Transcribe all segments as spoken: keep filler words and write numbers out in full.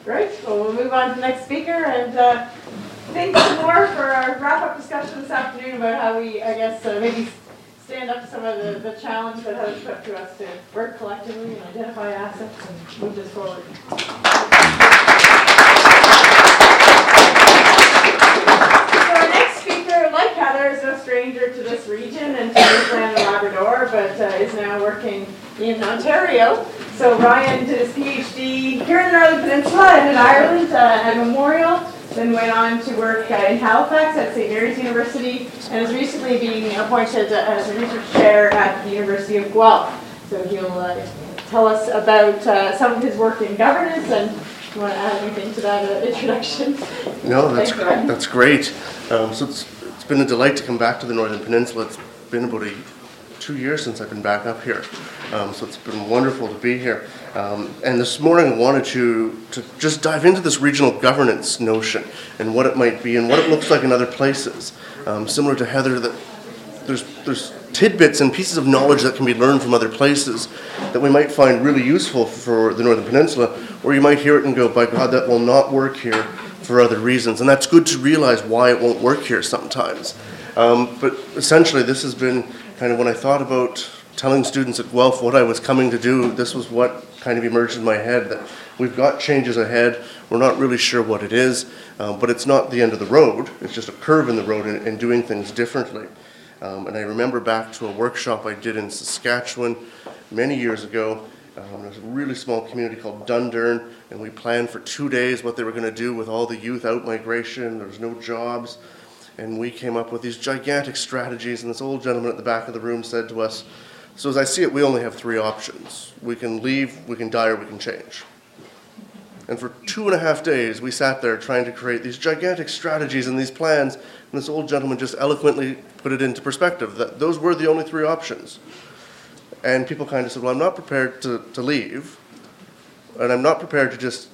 Great. Well, we'll move on to the next speaker and uh, think some more for our wrap-up discussion this afternoon about how we, I guess, uh, maybe stand up to some of the, the challenge that has put to us to work collectively and identify assets and move this forward. So our next speaker, like Heather, is no stranger to this region and to Newfoundland and Labrador, but uh, is now working in Ontario. So Ryan did his PhD here in the Northern Peninsula and in Ireland uh, at Memorial, then went on to work uh, in Halifax at Saint Mary's University, and is recently being appointed uh, as a research chair at the University of Guelph. So he'll uh, tell us about uh, some of his work in governance, and if you want to add anything to that uh, introduction. No, that's, that's great. Um, so it's, it's been a delight to come back to the Northern Peninsula. It's been about a two years since I've been back up here. Um, so it's been wonderful to be here. Um, and this morning I wanted to, to just dive into this regional governance notion and what it might be and what it looks like in other places. Um, similar to Heather, that there's, there's tidbits and pieces of knowledge that can be learned from other places that we might find really useful for the Northern Peninsula, or you might hear it and go, by God, that will not work here for other reasons. And that's good to realize why it won't work here sometimes. Um, but essentially this has been kind of when I thought about telling students at Guelph what I was coming to do, this was what kind of emerged in my head, that we've got changes ahead, we're not really sure what it is, um, but it's not the end of the road, it's just a curve in the road in, in doing things differently. Um, and I remember back to a workshop I did in Saskatchewan many years ago. Um, there was a really small community called Dundurn, and we planned for two days what they were going to do with all the youth out migration. There was no jobs. And we came up with these gigantic strategies, and this old gentleman at the back of the room said to us, so as I see it, we only have three options. We can leave, we can die, or we can change. And for two and a half days, we sat there trying to create these gigantic strategies and these plans, and this old gentleman just eloquently put it into perspective, that those were the only three options. And people kind of said, well, I'm not prepared to, to leave, and I'm not prepared to just,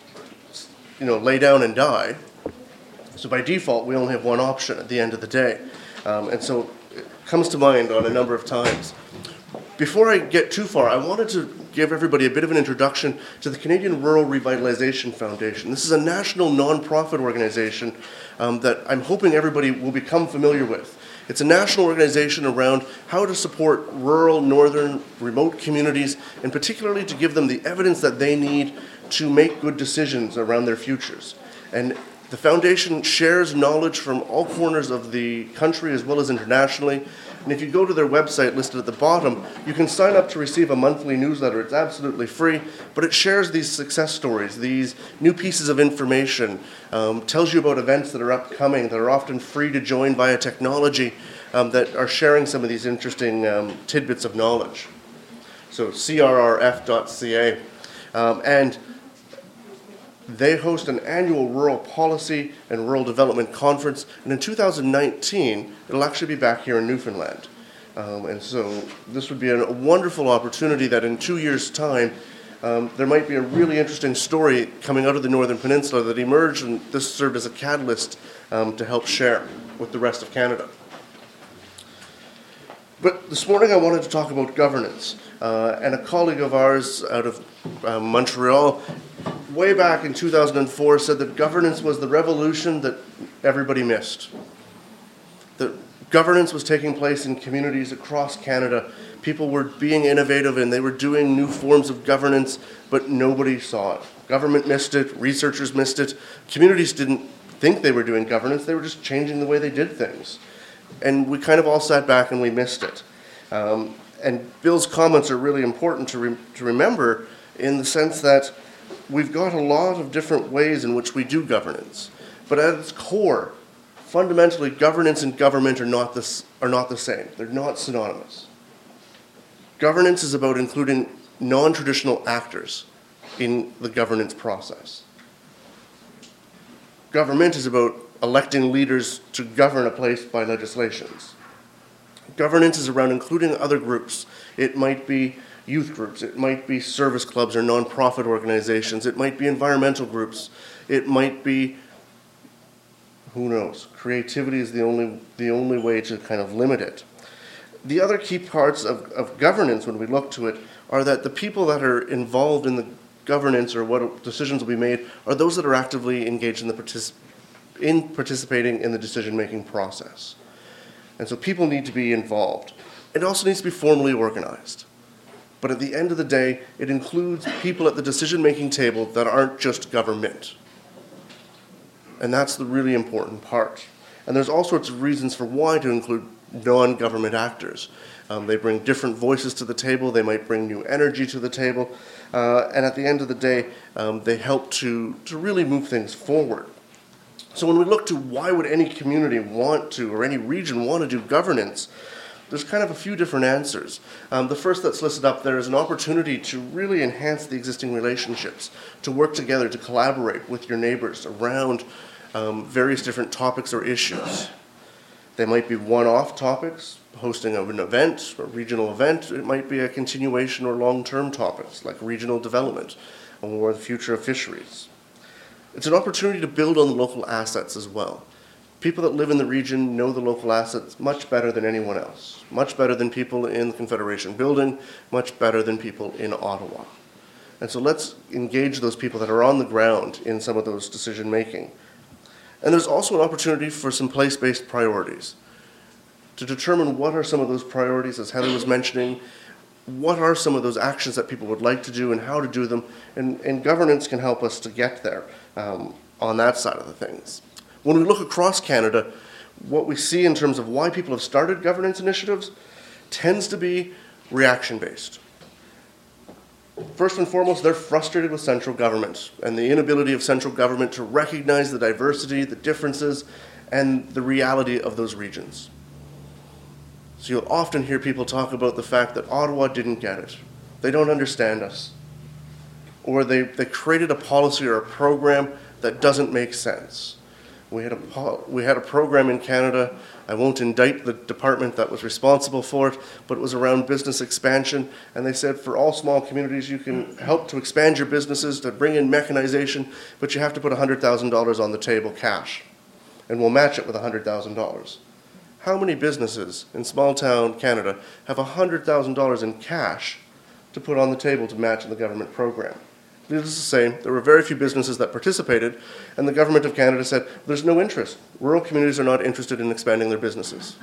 you know, lay down and die. So by default, we only have one option at the end of the day. Um, and so it comes to mind on a number of times. Before I get too far, I wanted to give everybody a bit of an introduction to the Canadian Rural Revitalization Foundation. This is a national non-profit organization um, that I'm hoping everybody will become familiar with. It's a national organization around how to support rural, northern, remote communities, and particularly to give them the evidence that they need to make good decisions around their futures. And the foundation shares knowledge from all corners of the country as well as internationally. And if you go to their website listed at the bottom, you can sign up to receive a monthly newsletter. It's absolutely free, but it shares these success stories, these new pieces of information, um, tells you about events that are upcoming, that are often free to join via technology, um, that are sharing some of these interesting um, tidbits of knowledge. So C R R F dot C A. Um, and they host an annual rural policy and rural development conference, and in two thousand nineteen, it'll actually be back here in Newfoundland. Um, and so this would be a wonderful opportunity that in two years' time, um, there might be a really interesting story coming out of the Northern Peninsula that emerged, and this served as a catalyst um, to help share with the rest of Canada. But this morning I wanted to talk about governance, uh, and a colleague of ours out of uh, Montreal way back in two thousand four said that governance was the revolution that everybody missed. That governance was taking place in communities across Canada. People were being innovative and they were doing new forms of governance, but nobody saw it. Government missed it, researchers missed it, communities didn't think they were doing governance, they were just changing the way they did things. And we kind of all sat back and we missed it. Um, and Bill's comments are really important to, re to remember in the sense that we've got a lot of different ways in which we do governance, but at its core, fundamentally, governance and government are not, this, are not the same. They're not synonymous. Governance is about including non-traditional actors in the governance process. Government is about electing leaders to govern a place by legislations. Governance is around including other groups. It might be youth groups, it might be service clubs or nonprofit organizations, it might be environmental groups, it might be, who knows, creativity is the only, the only way to kind of limit it. The other key parts of, of governance when we look to it are that the people that are involved in the governance or what decisions will be made are those that are actively engaged in the partic- in participating in the decision-making process. And so people need to be involved. It also needs to be formally organized. But at the end of the day, it includes people at the decision-making table that aren't just government. And that's the really important part. And there's all sorts of reasons for why to include non-government actors. Um, they bring different voices to the table, they might bring new energy to the table, uh, and at the end of the day, um, they help to, to really move things forward. So when we look to why would any community want to, or any region want to do governance, there's kind of a few different answers. Um, the first that's listed up there is an opportunity to really enhance the existing relationships, to work together, to collaborate with your neighbors around um, various different topics or issues. They might be one-off topics, hosting of an event, a regional event. It might be a continuation or long-term topics like regional development or the future of fisheries. It's an opportunity to build on the local assets as well. People that live in the region know the local assets much better than anyone else, much better than people in the Confederation building, much better than people in Ottawa. And so let's engage those people that are on the ground in some of those decision-making. And there's also an opportunity for some place-based priorities to determine what are some of those priorities, as Heather was mentioning, what are some of those actions that people would like to do and how to do them, and, and governance can help us to get there um, on that side of the things. When we look across Canada, what we see in terms of why people have started governance initiatives tends to be reaction-based. First and foremost, they're frustrated with central government and the inability of central government to recognize the diversity, the differences, and the reality of those regions. So you'll often hear people talk about the fact that Ottawa didn't get it. They don't understand us. Or they, they created a policy or a program that doesn't make sense. We had, a, we had a program in Canada, I won't indict the department that was responsible for it, but it was around business expansion, and they said for all small communities you can help to expand your businesses, to bring in mechanization, but you have to put one hundred thousand dollars on the table cash, and we'll match it with one hundred thousand dollars. How many businesses in small town Canada have one hundred thousand dollars in cash to put on the table to match in the government program? Needless to say, there were very few businesses that participated, and the Government of Canada said, there's no interest. Rural communities are not interested in expanding their businesses.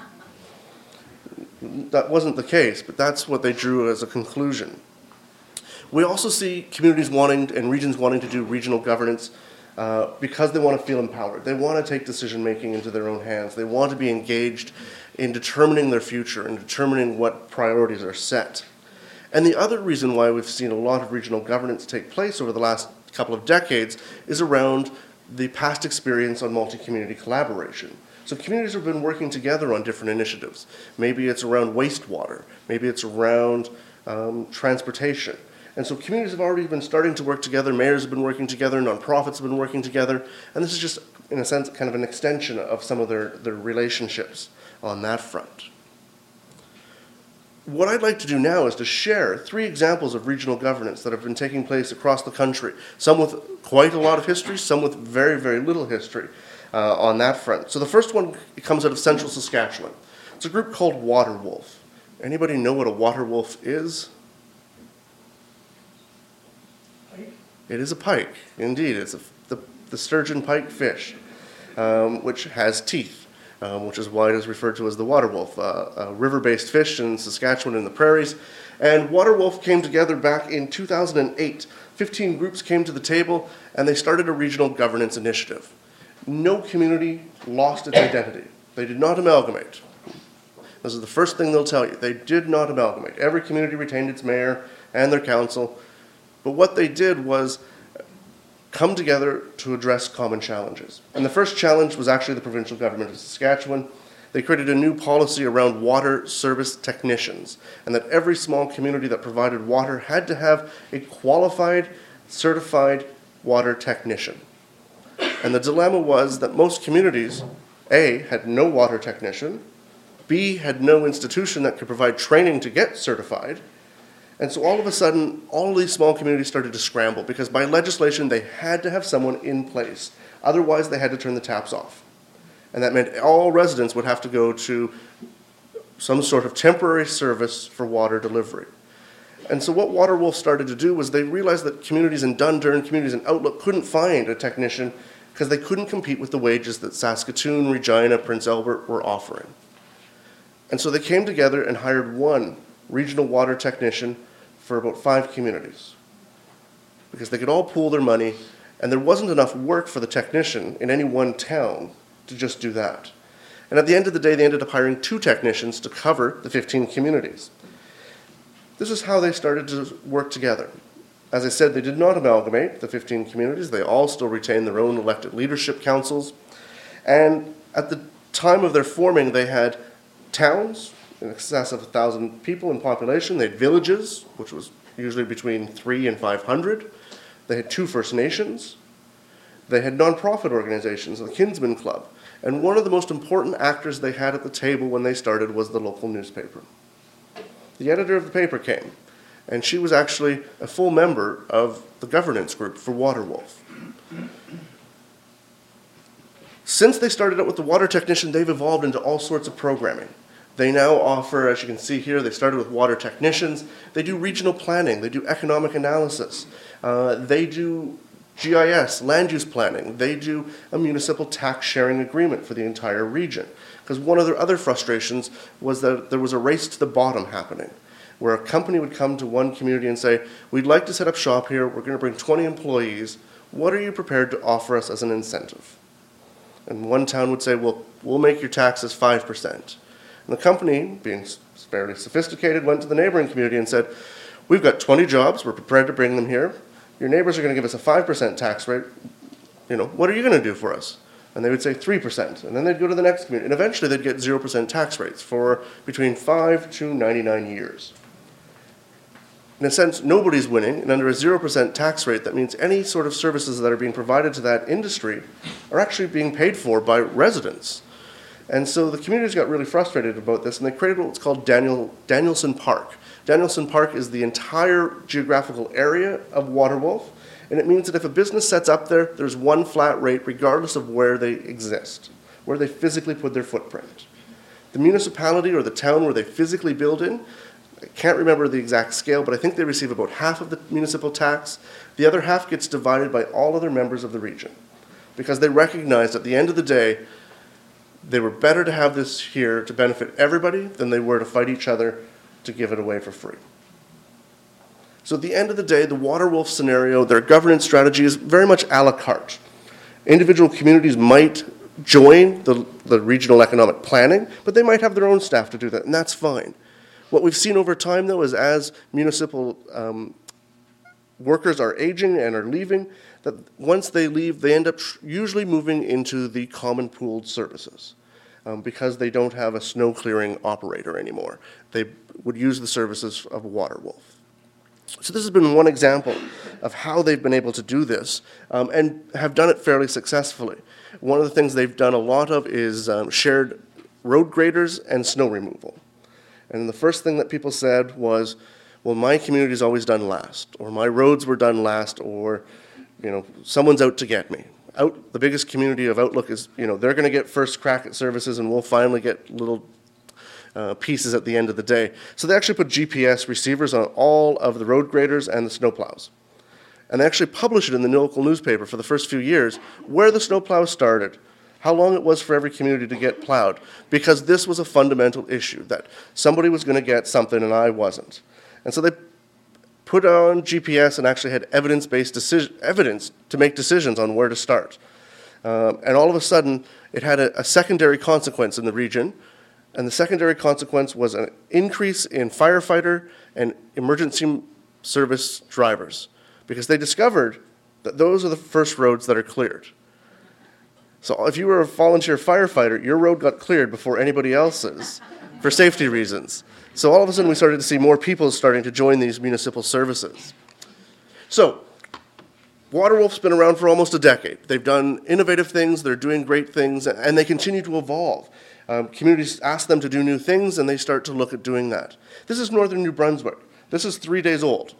That wasn't the case, but that's what they drew as a conclusion. We also see communities wanting and regions wanting to do regional governance uh, because they want to feel empowered. They want to take decision-making into their own hands. They want to be engaged in determining their future and determining what priorities are set. And the other reason why we've seen a lot of regional governance take place over the last couple of decades is around the past experience on multi-community collaboration. So communities have been working together on different initiatives. Maybe it's around wastewater, maybe it's around um, transportation. And so communities have already been starting to work together, mayors have been working together, nonprofits have been working together, and this is just, in a sense, kind of an extension of some of their, their relationships on that front. What I'd like to do now is to share three examples of regional governance that have been taking place across the country, some with quite a lot of history, some with very, very little history uh, on that front. So the first one comes out of central Saskatchewan. It's a group called Waterwolf. Anybody know what a waterwolf is? Pike? It is a pike, indeed. It's a, the, the sturgeon pike fish, um, which has teeth. Um, which is why it is referred to as the waterwolf, uh, a river-based fish in Saskatchewan in the prairies. And Waterwolf came together back in two thousand eight. fifteen groups came to the table, and they started a regional governance initiative. No community lost its identity. They did not amalgamate. This is the first thing they'll tell you. They did not amalgamate. Every community retained its mayor and their council. But what they did was come together to address common challenges. And the first challenge was actually the provincial government of Saskatchewan. They created a new policy around water service technicians, and that every small community that provided water had to have a qualified, certified water technician. And the dilemma was that most communities, A, had no water technician, B, had no institution that could provide training to get certified. And so all of a sudden, all of these small communities started to scramble because by legislation, they had to have someone in place. Otherwise, they had to turn the taps off. And that meant all residents would have to go to some sort of temporary service for water delivery. And so what WaterWolf started to do was they realized that communities in Dundurn, communities in Outlook couldn't find a technician because they couldn't compete with the wages that Saskatoon, Regina, Prince Albert were offering. And so they came together and hired one regional water technician for about five communities because they could all pool their money, and there wasn't enough work for the technician in any one town to just do that. And at the end of the day, they ended up hiring two technicians to cover the fifteen communities. This is how they started to work together. As I said, they did not amalgamate the fifteen communities. They all still retain their own elected leadership councils. And at the time of their forming, they had towns in excess of one thousand people in population. They had villages, which was usually between three and five hundred. They had two First Nations. They had nonprofit organizations, the Kinsman Club. And one of the most important actors they had at the table when they started was the local newspaper. The editor of the paper came, and she was actually a full member of the governance group for WaterWolf. Since they started out with the water technician, they've evolved into all sorts of programming. They now offer, as you can see here, they started with water technicians. They do regional planning. They do economic analysis. Uh, they do G I S, land use planning. They do a municipal tax sharing agreement for the entire region. Because one of their other frustrations was that there was a race to the bottom happening, where a company would come to one community and say, we'd like to set up shop here, we're going to bring twenty employees, what are you prepared to offer us as an incentive? And one town would say, well, we'll make your taxes five percent. And the company, being fairly sophisticated, went to the neighboring community and said, we've got twenty jobs, we're prepared to bring them here, your neighbors are going to give us a five percent tax rate, you know, what are you going to do for us? And they would say three percent, and then they'd go to the next community, and eventually they'd get zero percent tax rates for between five to ninety-nine years. In a sense, nobody's winning, and under a zero percent tax rate, that means any sort of services that are being provided to that industry are actually being paid for by residents. And so the communities got really frustrated about this, and they created what's called Daniel, Danielson Park. Danielson Park is the entire geographical area of WaterWolf, and it means that if a business sets up there, there's one flat rate regardless of where they exist, where they physically put their footprint. The municipality or the town where they physically build in, I can't remember the exact scale, but I think they receive about half of the municipal tax. The other half gets divided by all other members of the region, because they recognized at the end of the day, they were better to have this here to benefit everybody than they were to fight each other to give it away for free. So at the end of the day, the WaterWolf scenario, their governance strategy is very much a la carte. Individual communities might join the, the regional economic planning, but they might have their own staff to do that, and that's fine. What we've seen over time, though, is as municipal um, workers are aging and are leaving, that once they leave, they end up usually moving into the common pooled services um, because they don't have a snow clearing operator anymore. They would use the services of WaterWolf. So this has been one example of how they've been able to do this um, and have done it fairly successfully. One of the things they've done a lot of is um, shared road graders and snow removal. And the first thing that people said was, well, my community's always done last, or my roads were done last, or, you know, someone's out to get me. Out, the biggest community of Outlook is, you know, they're going to get first crack at services, and we'll finally get little uh, pieces at the end of the day. So they actually put G P S receivers on all of the road graders and the snowplows. And they actually publish it in the local newspaper for the first few years where the snowplows started, how long it was for every community to get plowed, because this was a fundamental issue, that somebody was going to get something and I wasn't. And so they put on G P S and actually had evidence-based decision, evidence to make decisions on where to start. Um, and all of a sudden, it had a, a secondary consequence in the region, and the secondary consequence was an increase in firefighter and emergency service drivers, because they discovered that those are the first roads that are cleared. So if you were a volunteer firefighter, your road got cleared before anybody else's for safety reasons. So all of a sudden we started to see more people starting to join these municipal services. So WaterWolf's been around for almost a decade. They've done innovative things, they're doing great things, and they continue to evolve. Um, communities ask them to do new things, and they start to look at doing that. This is Northern New Brunswick. This is three days old.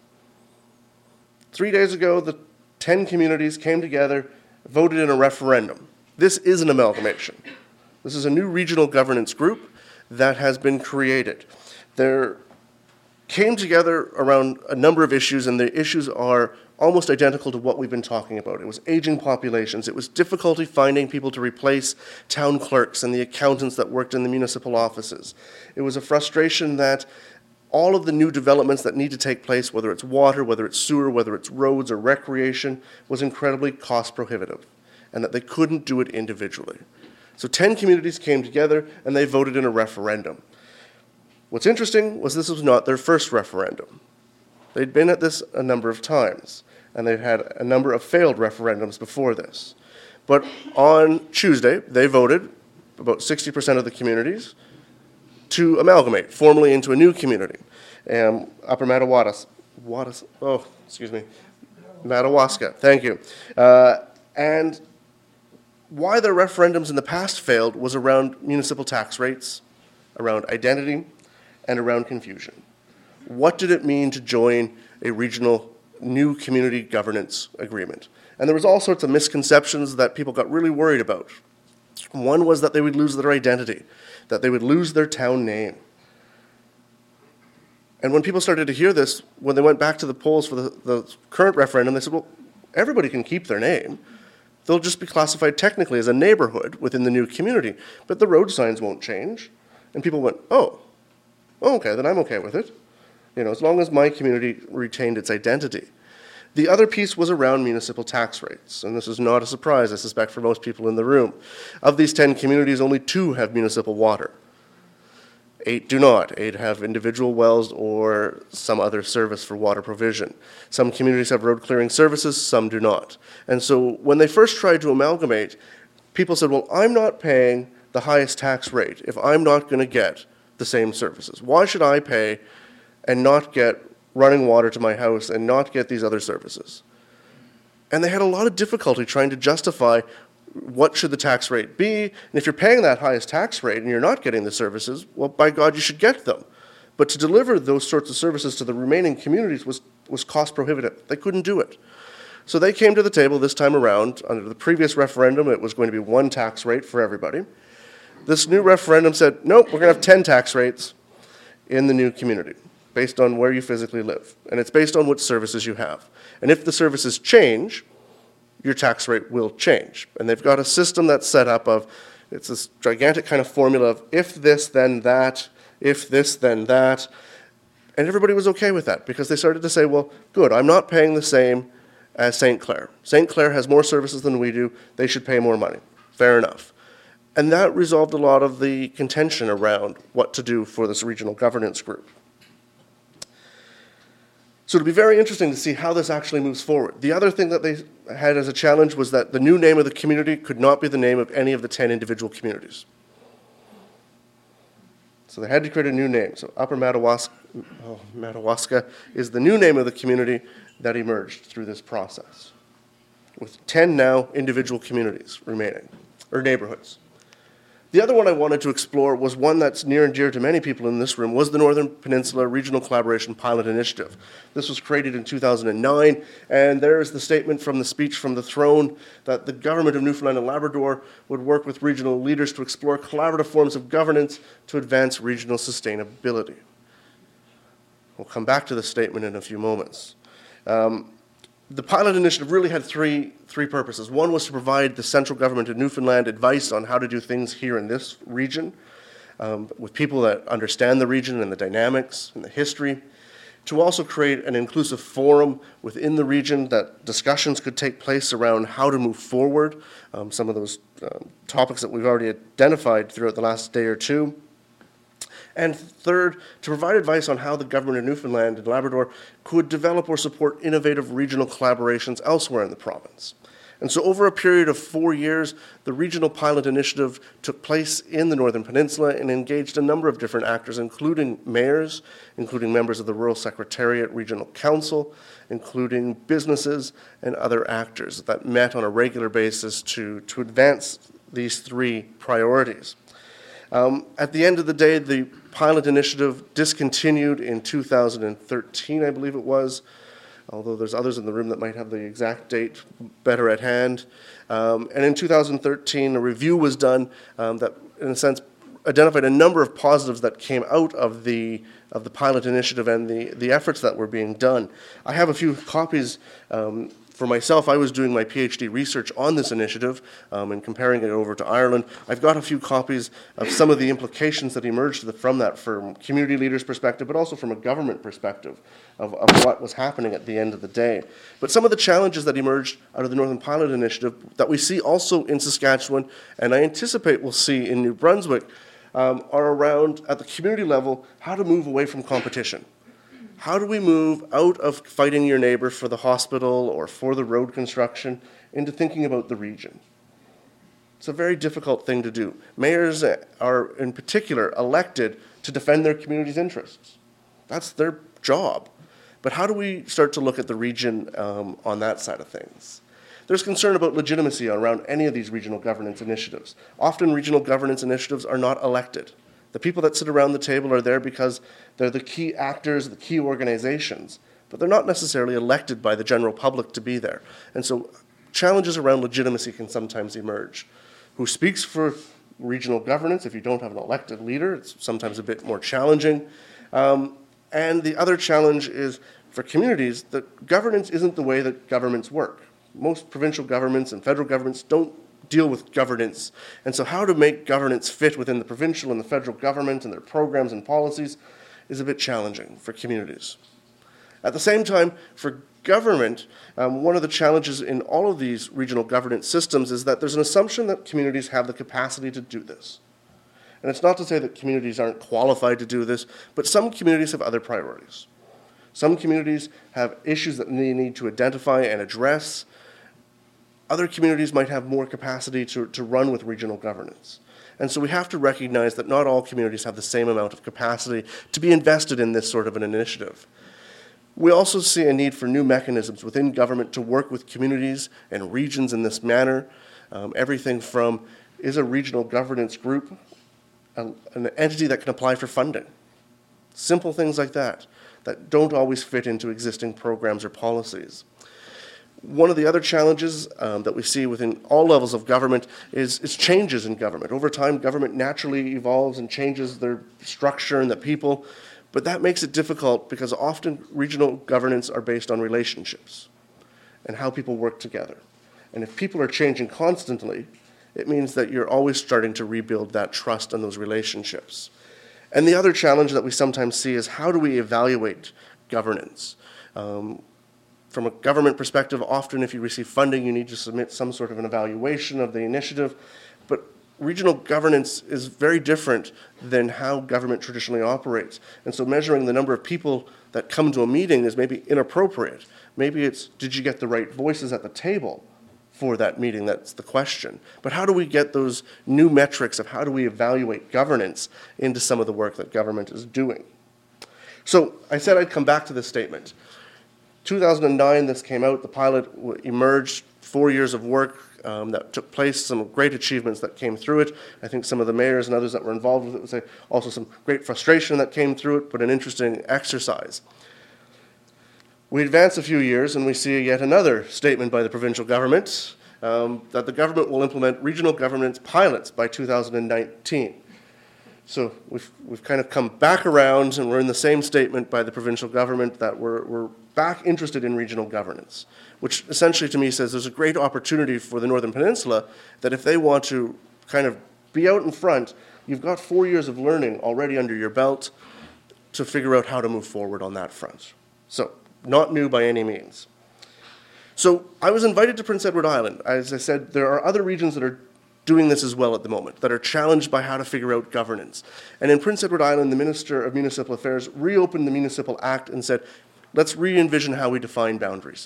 Three days ago, the ten communities came together, voted in a referendum. This is an amalgamation. This is a new regional governance group that has been created. Their came together around a number of issues, and the issues are almost identical to what we've been talking about. It was aging populations. It was difficulty finding people to replace town clerks and the accountants that worked in the municipal offices. It was a frustration that all of the new developments that need to take place, whether it's water, whether it's sewer, whether it's roads or recreation, was incredibly cost prohibitive, and that they couldn't do it individually. So ten communities came together and they voted in a referendum. What's interesting was this was not their first referendum. They'd been at this a number of times, and they've had a number of failed referendums before this. But on Tuesday, they voted, about sixty percent of the communities, to amalgamate formally into a new community, um, Upper Madawaska. Watas, oh, excuse me, Madawaska, thank you. Uh, and why their referendums in the past failed was around municipal tax rates, around identity, and around confusion. What did it mean to join a regional new community governance agreement? And there was all sorts of misconceptions that people got really worried about. One was that they would lose their identity, that they would lose their town name. And when people started to hear this, when they went back to the polls for the, the current referendum, they said, well, everybody can keep their name. They'll just be classified technically as a neighborhood within the new community, but the road signs won't change. And people went, oh, oh okay, then I'm okay with it. You know, as long as my community retained its identity. The other piece was around municipal tax rates, and this is not a surprise, I suspect, for most people in the room. Of these ten communities, only two have municipal water. Eight do not. Eight have individual wells or some other service for water provision. Some communities have road clearing services, some do not. And so when they first tried to amalgamate, people said, well, I'm not paying the highest tax rate if I'm not going to get the same services. Why should I pay and not get running water to my house and not get these other services? And they had a lot of difficulty trying to justify what should the tax rate be. And if you're paying that highest tax rate and you're not getting the services, well, by God, you should get them. But to deliver those sorts of services to the remaining communities was, was cost prohibitive. They couldn't do it. So they came to the table this time around. Under the previous referendum, it was going to be one tax rate for everybody. This new referendum said, nope, we're going to have ten tax rates in the new community, based on where you physically live. And it's based on what services you have. And if the services change, your tax rate will change. And they've got a system that's set up of, it's this gigantic kind of formula of if this, then that, if this, then that. And everybody was okay with that because they started to say, well, good, I'm not paying the same as Saint Clair. Saint Clair has more services than we do. They should pay more money. Fair enough. And that resolved a lot of the contention around what to do for this regional governance group. So it'll be very interesting to see how this actually moves forward. The other thing that they had as a challenge was that the new name of the community could not be the name of any of the ten individual communities. So they had to create a new name. So Upper Madawaska, oh, Madawaska is the new name of the community that emerged through this process, with ten now individual communities remaining, or neighborhoods. The other one I wanted to explore was one that's near and dear to many people in this room, was the Northern Peninsula Regional Collaboration Pilot Initiative. This was created in two thousand nine, and there is the statement from the speech from the throne that the government of Newfoundland and Labrador would work with regional leaders to explore collaborative forms of governance to advance regional sustainability. We'll come back to the statement in a few moments. Um, The pilot initiative really had three, three purposes. One was to provide the central government of Newfoundland advice on how to do things here in this region, um, with people that understand the region and the dynamics and the history. To also create an inclusive forum within the region that discussions could take place around how to move forward, um, some of those um, topics that we've already identified throughout the last day or two. And third, to provide advice on how the government of Newfoundland and Labrador could develop or support innovative regional collaborations elsewhere in the province. And so over a period of four years, the Regional Pilot Initiative took place in the Northern Peninsula and engaged a number of different actors, including mayors, including members of the Rural Secretariat Regional Council, including businesses and other actors that met on a regular basis to, to advance these three priorities. Um, at the end of the day, the pilot initiative discontinued in two thousand thirteen, I believe it was, although there's others in the room that might have the exact date better at hand. Um, and in two thousand thirteen, a review was done um, that, in a sense, identified a number of positives that came out of the of the pilot initiative and the, the efforts that were being done. I have a few copies um, for myself. I was doing my PhD research on this initiative um, and comparing it over to Ireland. I've got a few copies of some of the implications that emerged from that from community leaders' perspective, but also from a government perspective of, of what was happening at the end of the day. But some of the challenges that emerged out of the Northern Pilot Initiative that we see also in Saskatchewan, and I anticipate we'll see in New Brunswick, um, are around, at the community level, how to move away from competition. How do we move out of fighting your neighbor for the hospital or for the road construction into thinking about the region? It's a very difficult thing to do. Mayors are, in particular, elected to defend their community's interests. That's their job. But how do we start to look at the region um, on that side of things? There's concern about legitimacy around any of these regional governance initiatives. Often regional governance initiatives are not elected. The people that sit around the table are there because they're the key actors, the key organizations, but they're not necessarily elected by the general public to be there. And so challenges around legitimacy can sometimes emerge. Who speaks for regional governance? If you don't have an elected leader, it's sometimes a bit more challenging. Um, and the other challenge is for communities that governance isn't the way that governments work. Most provincial governments and federal governments don't deal with governance. And so how to make governance fit within the provincial and the federal government and their programs and policies is a bit challenging for communities. At the same time, for government, um, one of the challenges in all of these regional governance systems is that there's an assumption that communities have the capacity to do this. And it's not to say that communities aren't qualified to do this, but some communities have other priorities. Some communities have issues that they need to identify and address. Other communities might have more capacity to, to run with regional governance. And so we have to recognize that not all communities have the same amount of capacity to be invested in this sort of an initiative. We also see a need for new mechanisms within government to work with communities and regions in this manner. Um, everything from, is a regional governance group a, an entity that can apply for funding? Simple things like that, that don't always fit into existing programs or policies. One of the other challenges um, that we see within all levels of government is, is changes in government. Over time, government naturally evolves and changes their structure and the people, but that makes it difficult because often regional governance are based on relationships and how people work together. And if people are changing constantly, it means that you're always starting to rebuild that trust and those relationships. And the other challenge that we sometimes see is how do we evaluate governance? Um, From a government perspective, often if you receive funding, you need to submit some sort of an evaluation of the initiative. But regional governance is very different than how government traditionally operates. And so measuring the number of people that come to a meeting is maybe inappropriate. Maybe it's, did you get the right voices at the table for that meeting? That's the question. But how do we get those new metrics of how do we evaluate governance into some of the work that government is doing? So I said I'd come back to this statement. two thousand nine, this came out, the pilot emerged, four years of work um, that took place, some great achievements that came through it. I think some of the mayors and others that were involved with it would say also some great frustration that came through it, but an interesting exercise. We advance a few years and we see yet another statement by the provincial government um, that the government will implement regional governance pilots by two thousand nineteen. So we've, we've kind of come back around and we're in the same statement by the provincial government that we're, we're back interested in regional governance, which essentially to me says there's a great opportunity for the Northern Peninsula that if they want to kind of be out in front, you've got four years of learning already under your belt to figure out how to move forward on that front. So not new by any means. So I was invited to Prince Edward Island. As I said, there are other regions that are doing this as well at the moment, that are challenged by how to figure out governance. And in Prince Edward Island, the Minister of Municipal Affairs reopened the Municipal Act and said, let's re-envision how we define boundaries.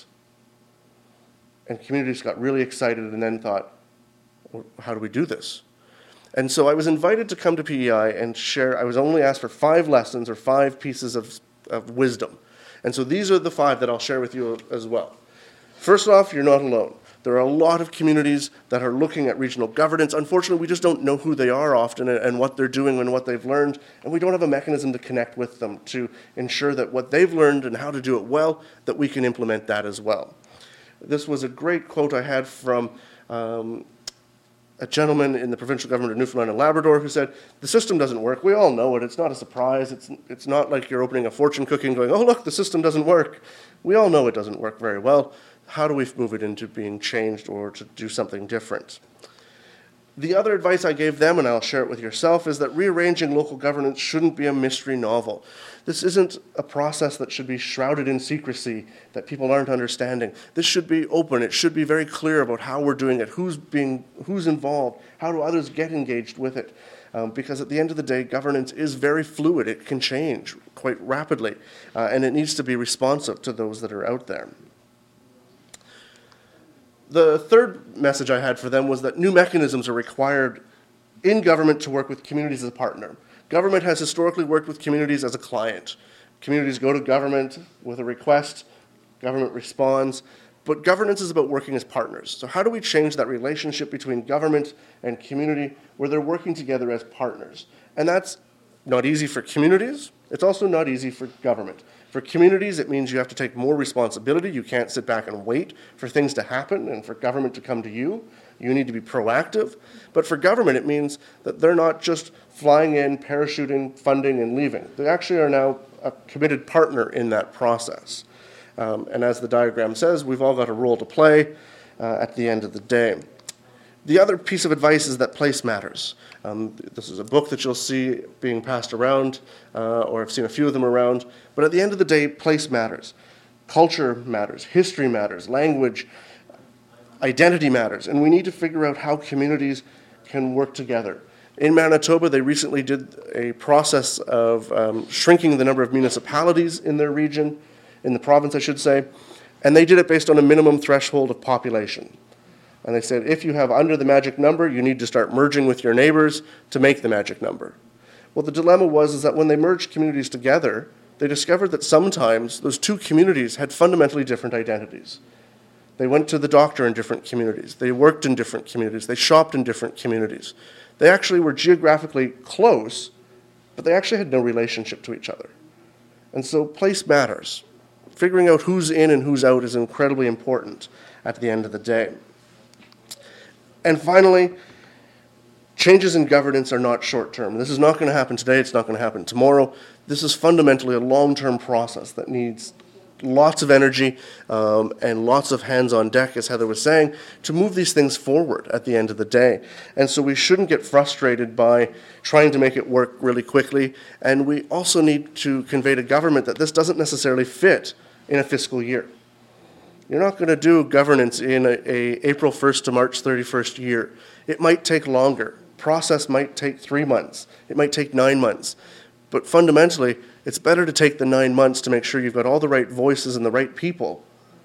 And communities got really excited and then thought, well, how do we do this? And so I was invited to come to P E I and share, I was only asked for five lessons or five pieces of, of wisdom. And so these are the five that I'll share with you as well. First off, you're not alone. There are a lot of communities that are looking at regional governance. Unfortunately, we just don't know who they are often and, and what they're doing and what they've learned, and we don't have a mechanism to connect with them to ensure that what they've learned and how to do it well, that we can implement that as well. This was a great quote I had from um, a gentleman in the provincial government of Newfoundland and Labrador who said, the system doesn't work. We all know it. It's not a surprise. It's, it's not like you're opening a fortune cookie and going, oh, look, the system doesn't work. We all know it doesn't work very well. How do we move it into being changed or to do something different? The other advice I gave them, and I'll share it with yourself, is that rearranging local governance shouldn't be a mystery novel. This isn't a process that should be shrouded in secrecy, that people aren't understanding. This should be open. It should be very clear about how we're doing it, who's being, who's involved, how do others get engaged with it. Um, because at the end of the day, governance is very fluid. It can change quite rapidly, uh, and it needs to be responsive to those that are out there. The third message I had for them was that new mechanisms are required in government to work with communities as a partner. Government has historically worked with communities as a client. Communities go to government with a request, government responds, but governance is about working as partners. So how do we change that relationship between government and community where they're working together as partners? And that's not easy for communities. It's also not easy for government. For communities, it means you have to take more responsibility. You can't sit back and wait for things to happen and for government to come to you. You need to be proactive. But for government, it means that they're not just flying in, parachuting, funding, and leaving. They actually are now a committed partner in that process. Um, and as the diagram says, we've all got a role to play uh, at the end of the day. The other piece of advice is that place matters. Um, this is a book that you'll see being passed around, uh, or I've seen a few of them around, but at the end of the day, place matters. Culture matters, history matters, language, identity matters, and we need to figure out how communities can work together. In Manitoba, they recently did a process of um, shrinking the number of municipalities in their region, in the province, I should say, and they did it based on a minimum threshold of population. And they said, if you have under the magic number, you need to start merging with your neighbors to make the magic number. Well, the dilemma was is that when they merged communities together, they discovered that sometimes those two communities had fundamentally different identities. They went to the doctor in different communities. They worked in different communities. They shopped in different communities. They actually were geographically close, but they actually had no relationship to each other. And so place matters. Figuring out who's in and who's out is incredibly important at the end of the day. And finally, changes in governance are not short-term. This is not going to happen today. It's not going to happen tomorrow. This is fundamentally a long-term process that needs lots of energy um, and lots of hands on deck, as Heather was saying, to move these things forward at the end of the day. And so we shouldn't get frustrated by trying to make it work really quickly. And we also need to convey to government that this doesn't necessarily fit in a fiscal year. You're not going to do governance in a, a April first to March thirty-first year. It might take longer. Process might take three months. It might take nine months. But fundamentally, it's better to take the nine months to make sure you've got all the right voices and the right people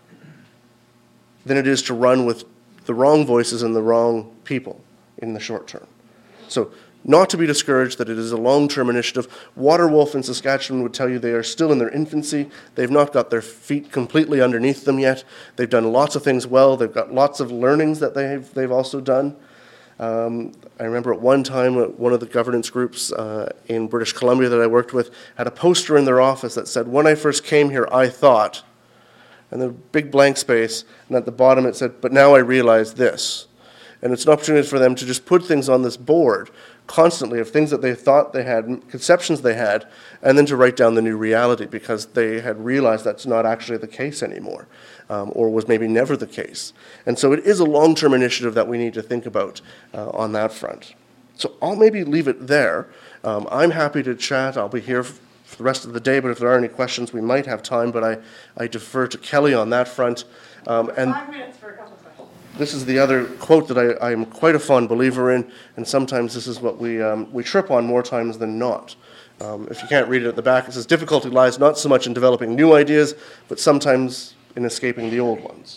than it is to run with the wrong voices and the wrong people in the short term. So not to be discouraged that it is a long-term initiative. Waterwolf in Saskatchewan would tell you they are still in their infancy. They've not got their feet completely underneath them yet. They've done lots of things well. They've got lots of learnings that they've, they've also done. Um, I remember at one time, one of the governance groups uh, in British Columbia that I worked with had a poster in their office that said, when I first came here, I thought, and the big blank space, and at the bottom it said, but now I realize this. And it's an opportunity for them to just put things on this board constantly of things that they thought they had, conceptions they had, and then to write down the new reality because they had realized that's not actually the case anymore, um, or was maybe never the case. And so it is a long-term initiative that we need to think about uh, on that front. So I'll maybe leave it there. Um, I'm happy to chat. I'll be here for the rest of the day, but if there are any questions, we might have time, but I, I defer to Kelly on that front. Um, and Five minutes for a couple of questions. This is the other quote that I, I'm quite a fond believer in, and sometimes this is what we, um, we trip on more times than not. Um, if you can't read it at the back, it says, difficulty lies not so much in developing new ideas, but sometimes in escaping the old ones.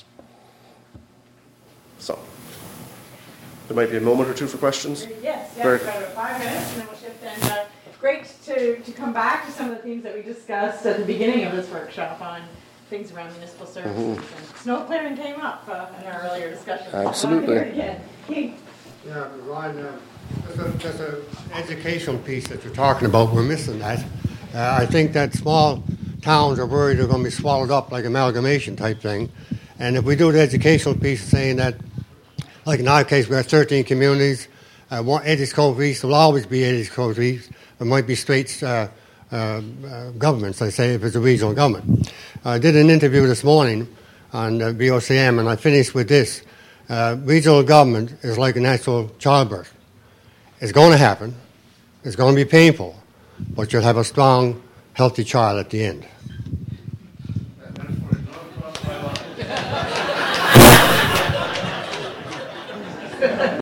So, there might be a moment or two for questions. Yes, yes, Very- about five minutes, and then we'll shift. And uh, great to, to come back to some of the themes that we discussed at the beginning of this workshop on things around municipal services. Mm-hmm. And snow clearing came up uh, in our earlier discussion. Absolutely. Again. Keith? Yeah, Ryan, uh, there's an educational piece that you're talking about. We're missing that. Uh, I think that small towns are worried they're going to be swallowed up like amalgamation type thing. And if we do the educational piece saying that like in our case, we have thirteen communities. Uh, one, Eddies Cove East will always be Eddies Cove East. It might be Straits uh, uh, uh, governments, I say, if it's a regional government. I did an interview this morning on uh, B O C M, and I finished with this. Uh, regional government is like a natural childbirth. It's going to happen. It's going to be painful, but you'll have a strong, healthy child at the end.